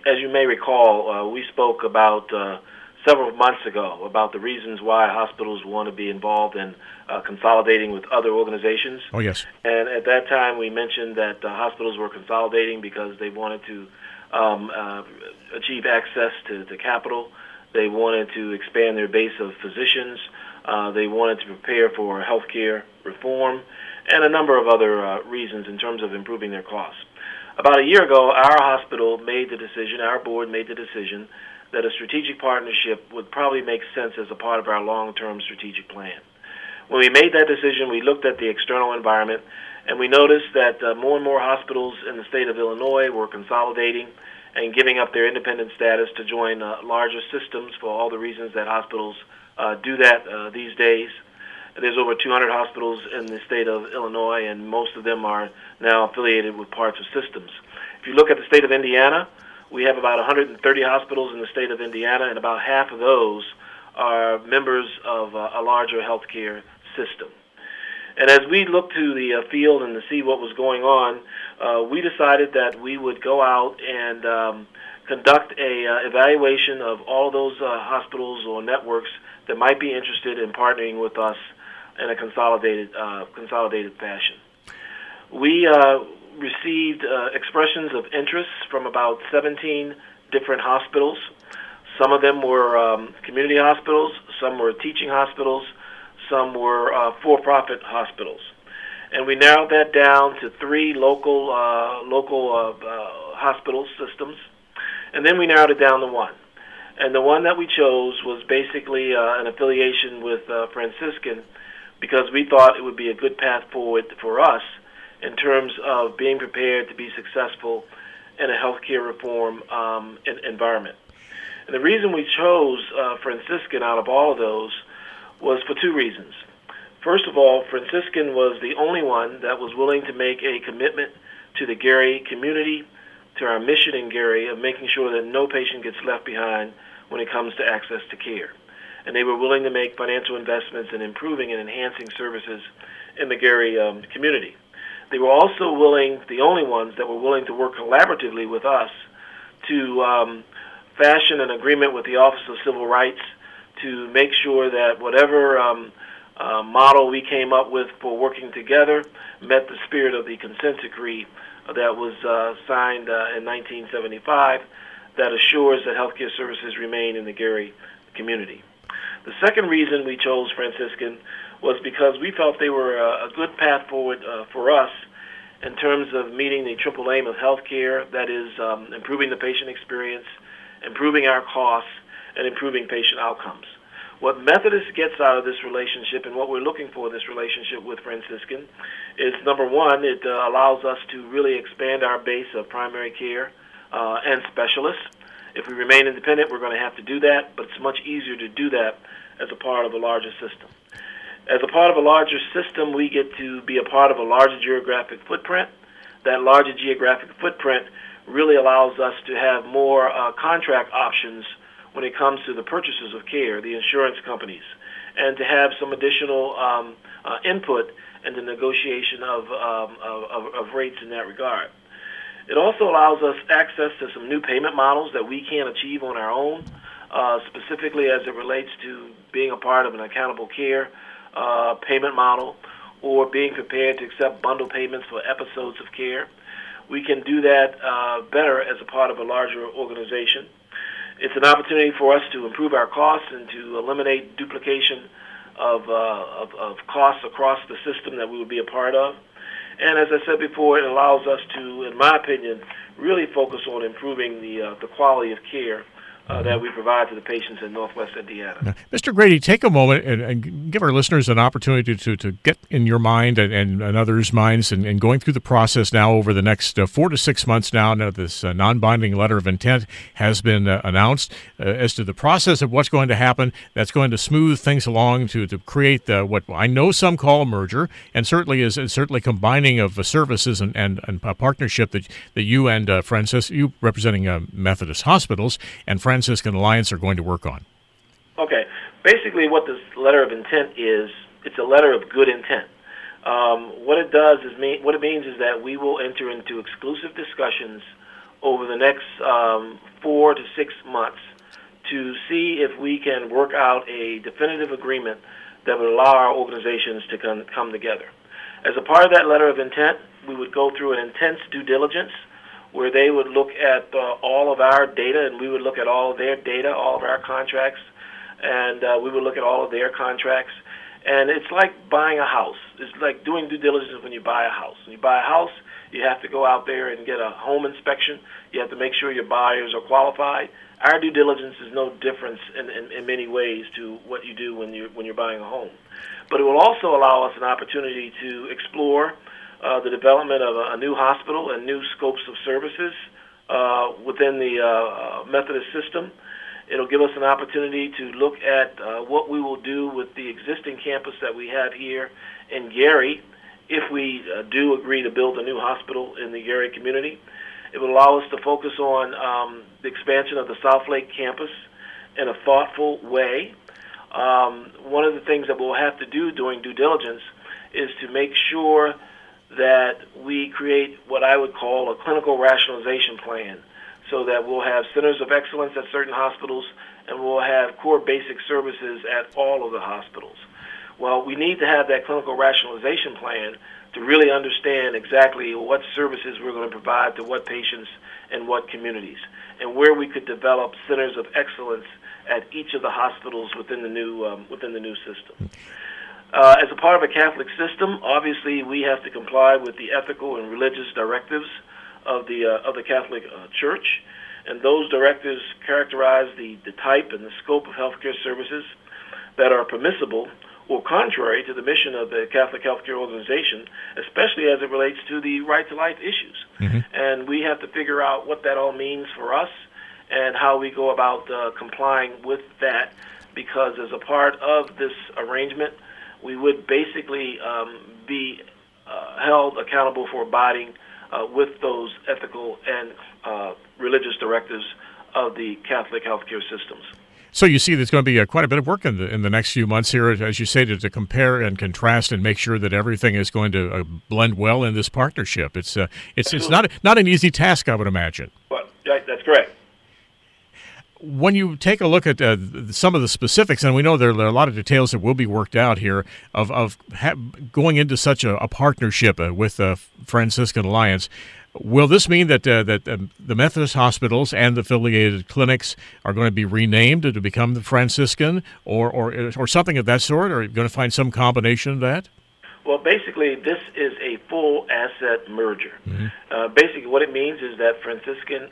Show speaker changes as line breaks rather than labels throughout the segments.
as you may recall, we spoke about several months ago about the reasons why hospitals want to be involved in consolidating with other organizations.
Oh, yes.
And at that time, we mentioned that hospitals were consolidating because they wanted to achieve access to capital. They wanted to expand their base of physicians. They wanted to prepare for healthcare reform and a number of other reasons in terms of improving their costs. About a year ago, our hospital made the decision, our board made the decision, that a strategic partnership would probably make sense as a part of our long-term strategic plan. When we made that decision, we looked at the external environment, and we noticed that more and more hospitals in the state of Illinois were consolidating and giving up their independent status to join larger systems for all the reasons that hospitals do that these days. There's over 200 hospitals in the state of Illinois, and most of them are now affiliated with parts of systems. If you look at the state of Indiana, we have about 130 hospitals in the state of Indiana, and about half of those are members of a larger healthcare system. And as we looked to the field and to see what was going on, we decided that we would go out and conduct a evaluation of all those hospitals or networks that might be interested in partnering with us in a consolidated fashion. We received expressions of interest from about 17 different hospitals. Some of them were community hospitals, some were teaching hospitals, some were for-profit hospitals. And we narrowed that down to 3 local hospital systems, and then we narrowed it down to 1. And the one that we chose was basically an affiliation with Franciscan, because we thought it would be a good path forward for us in terms of being prepared to be successful in a healthcare reform environment. And the reason we chose Franciscan out of all of those was for 2 reasons. First of all, Franciscan was the only one that was willing to make a commitment to the Gary community, to our mission in Gary of making sure that no patient gets left behind when it comes to access to care. And they were willing to make financial investments in improving and enhancing services in the Gary community. They were also willing, the only ones that were willing to work collaboratively with us to fashion an agreement with the Office of Civil Rights to make sure that whatever model we came up with for working together met the spirit of the consent decree that was signed in 1975 that assures that healthcare services remain in the Gary community. The second reason we chose Franciscan was because we felt they were a good path forward for us in terms of meeting the triple aim of healthcare, that is improving the patient experience, improving our costs, and improving patient outcomes. What Methodist gets out of this relationship and what we're looking for in this relationship with Franciscan is, number one, it allows us to really expand our base of primary care and specialists. If we remain independent, we're going to have to do that, but it's much easier to do that as a part of a larger system. As a part of a larger system, we get to be a part of a larger geographic footprint. That larger geographic footprint really allows us to have more contract options when it comes to the purchasers of care, the insurance companies, and to have some additional input in the negotiation of rates in that regard. It also allows us access to some new payment models that we can't achieve on our own, specifically as it relates to being a part of an accountable care payment model or being prepared to accept bundle payments for episodes of care. We can do that better as a part of a larger organization. It's an opportunity for us to improve our costs and to eliminate duplication of costs across the system that we would be a part of. And as I said before, it allows us to, in my opinion, really focus on improving the quality of care that we provide to the patients in Northwest Indiana.
Now, Mr. Grady, take a moment and give our listeners an opportunity to get in your mind and others' minds and going through the process now over the next 4 to 6 months now this non-binding letter of intent has been announced as to the process of what's going to happen that's going to smooth things along to create what I know some call a merger, and certainly is certainly combining of services and a partnership that you and you representing Methodist Hospitals and Franciscan Alliance are going to work on.
Okay. Basically what this letter of intent is, it's a letter of good intent. What it does is what it means is that we will enter into exclusive discussions over the next 4 to 6 months to see if we can work out a definitive agreement that would allow our organizations to come together. As a part of that letter of intent, we would go through an intense due diligence where they would look at all of our data, and we would look at all of their data, all of our contracts, and we would look at all of their contracts. And it's like buying a house. It's like doing due diligence when you buy a house. When you buy a house, you have to go out there and get a home inspection. You have to make sure your buyers are qualified. Our due diligence is no difference in many ways to what you do when you're buying a home. But it will also allow us an opportunity to explore the development of a new hospital and new scopes of services within the Methodist system. It'll give us an opportunity to look at what we will do with the existing campus that we have here in Gary if we do agree to build a new hospital in the Gary community. It will allow us to focus on the expansion of the South Lake campus in a thoughtful way. One of the things that we'll have to do during due diligence is to make sure that we create what I would call a clinical rationalization plan, so that we'll have centers of excellence at certain hospitals and we'll have core basic services at all of the hospitals. Well, we need to have that clinical rationalization plan to really understand exactly what services we're going to provide to what patients and what communities, and where we could develop centers of excellence at each of the hospitals within the new system. As a part of a Catholic system, obviously we have to comply with the ethical and religious directives of the Catholic Church, and those directives characterize the type and the scope of healthcare services that are permissible or contrary to the mission of the Catholic Healthcare Organization, especially as it relates to the right to life issues. Mm-hmm. And we have to figure out what that all means for us and how we go about complying with that, because as a part of this arrangement, we would basically be held accountable for abiding with those ethical and religious directives of the Catholic healthcare systems.
So you see there's going to be quite a bit of work in the next few months here, as you say, to compare and contrast and make sure that everything is going to blend well in this partnership. It's not an easy task, I would imagine.
Well, that's correct.
When you take a look at some of the specifics, and we know there are a lot of details that will be worked out here of going into such a partnership with the Franciscan Alliance, will this mean that the Methodist hospitals and the affiliated clinics are going to be renamed to become the Franciscan, or something of that sort? Or are you going to find some combination of that?
Well, basically, this is a full asset merger. Mm-hmm. Basically, what it means is that Franciscan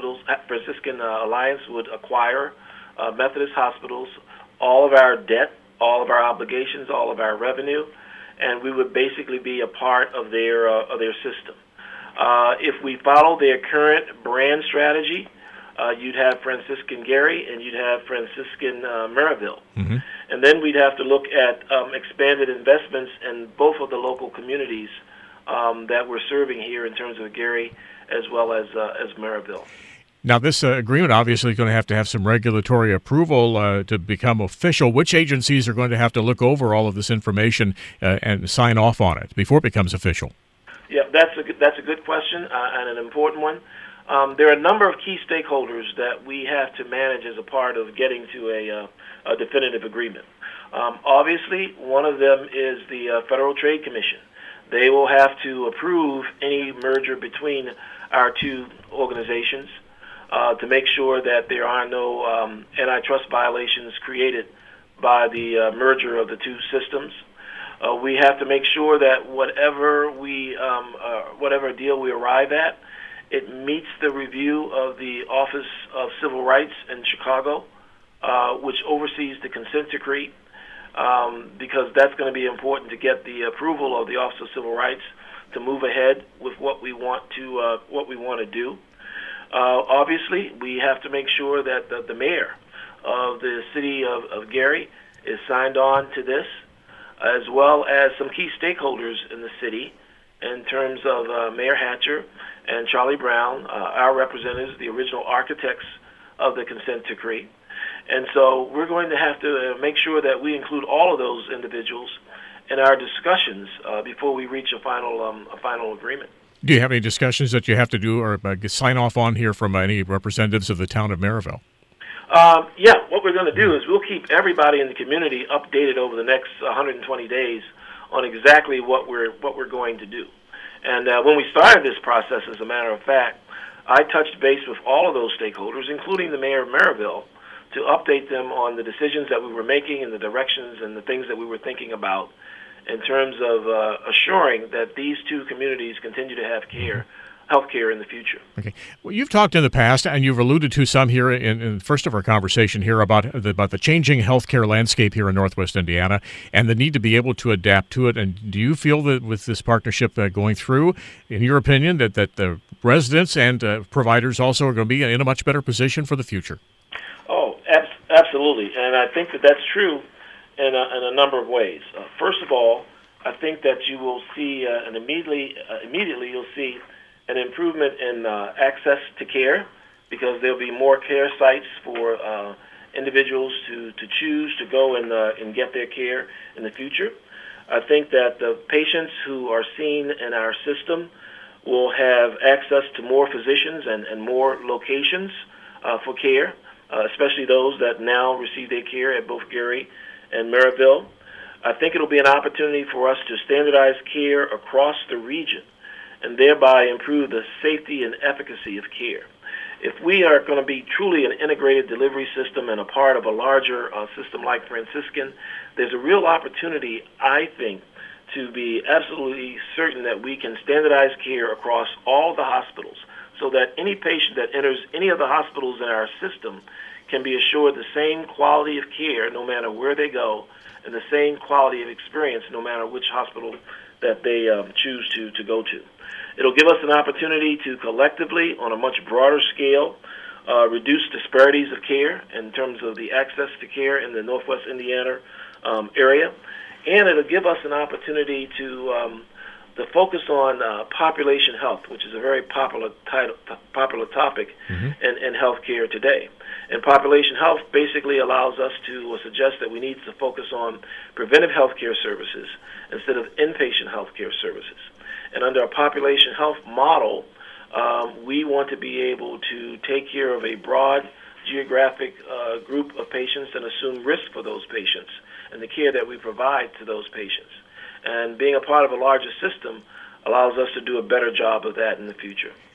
Alliance would acquire Methodist hospitals, all of our debt, all of our obligations, all of our revenue, and we would basically be a part of their system. If we follow their current brand strategy, you'd have Franciscan Gary and you'd have Franciscan Maryville. Mm-hmm. And then we'd have to look at expanded investments in both of the local communities that we're serving here in terms of Gary as well as Maryville.
Now, this agreement obviously is going to have some regulatory approval to become official. Which agencies are going to have to look over all of this information and sign off on it before it becomes official?
Yeah, that's a good question and an important one. There are a number of key stakeholders that we have to manage as a part of getting to a definitive agreement. Obviously, one of them is the Federal Trade Commission. They will have to approve any merger between our two organizations to make sure that there are no antitrust violations created by the merger of the two systems. We have to make sure that whatever deal we arrive at, it meets the review of the Office of Civil Rights in Chicago, which oversees the consent decree, because that's going to be important to get the approval of the Office of Civil Rights to move ahead with what we want to do. Obviously, we have to make sure that the mayor of the city of Gary is signed on to this, as well as some key stakeholders in the city in terms of Mayor Hatcher and Charlie Brown, our representatives, the original architects of the consent decree. And so we're going to have to make sure that we include all of those individuals in our discussions before we reach a final agreement.
Do you have any discussions that you have to do or sign off on here from any representatives of the town of Maryville?
Yeah, what we're going to do is we'll keep everybody in the community updated over the next 120 days on exactly what we're going to do. And when we started this process, as a matter of fact, I touched base with all of those stakeholders, including the mayor of Maryville, to update them on the decisions that we were making and the directions and the things that we were thinking about in terms of assuring that these two communities continue to have health care in the future.
Okay. Well, you've talked in the past, and you've alluded to some here in the first of our conversation here about the changing healthcare landscape here in Northwest Indiana and the need to be able to adapt to it. And do you feel that with this partnership going through, in your opinion, that the residents and providers also are going to be in a much better position for the future?
Oh, absolutely. And I think that that's true in a number of ways. First of all, I think that you will see, and immediately you'll see an improvement in access to care, because there'll be more care sites for individuals to choose to go and get their care in the future. I think that the patients who are seen in our system will have access to more physicians and more locations for care, especially those that now receive their care at both Gary and Maryville. I think it'll be an opportunity for us to standardize care across the region and thereby improve the safety and efficacy of care. If we are going to be truly an integrated delivery system and a part of a larger system like Franciscan, there's a real opportunity, I think, to be absolutely certain that we can standardize care across all the hospitals so that any patient that enters any of the hospitals in our system can be assured the same quality of care no matter where they go, and the same quality of experience no matter which hospital that they choose to go to. It'll give us an opportunity to collectively, on a much broader scale, reduce disparities of care in terms of the access to care in the Northwest Indiana area, and it'll give us an opportunity to focus on population health, which is a very popular topic in healthcare today. And population health basically allows us to suggest that we need to focus on preventive healthcare services instead of inpatient healthcare services. And under a population health model, we want to be able to take care of a broad geographic group of patients and assume risk for those patients and the care that we provide to those patients. And being a part of a larger system allows us to do a better job of that in the future.